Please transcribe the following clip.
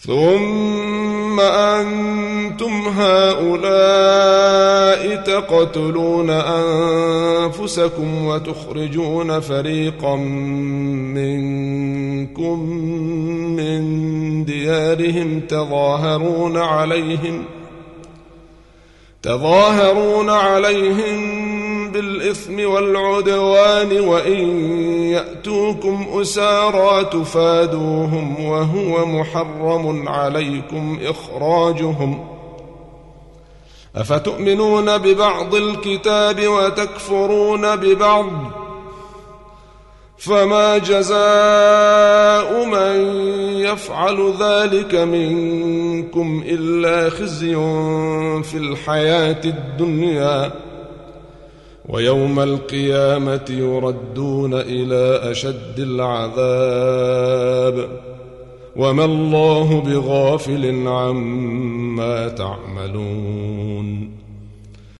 ثم أنتم هؤلاء تقتلون أنفسكم وتخرجون فريقا منكم من ديارهم تظاهرون عليهم بالإثم والعدوان وإن يأتوكم أسارى تفادوهم وهو محرم عليكم إخراجهم أفتؤمنون ببعض الكتاب وتكفرون ببعض فما جزاء من يفعل ذلك منكم إلا خزي في الحياة الدنيا ويوم القيامة يردون إلى أشد العذاب وما الله بغافل عما تعملون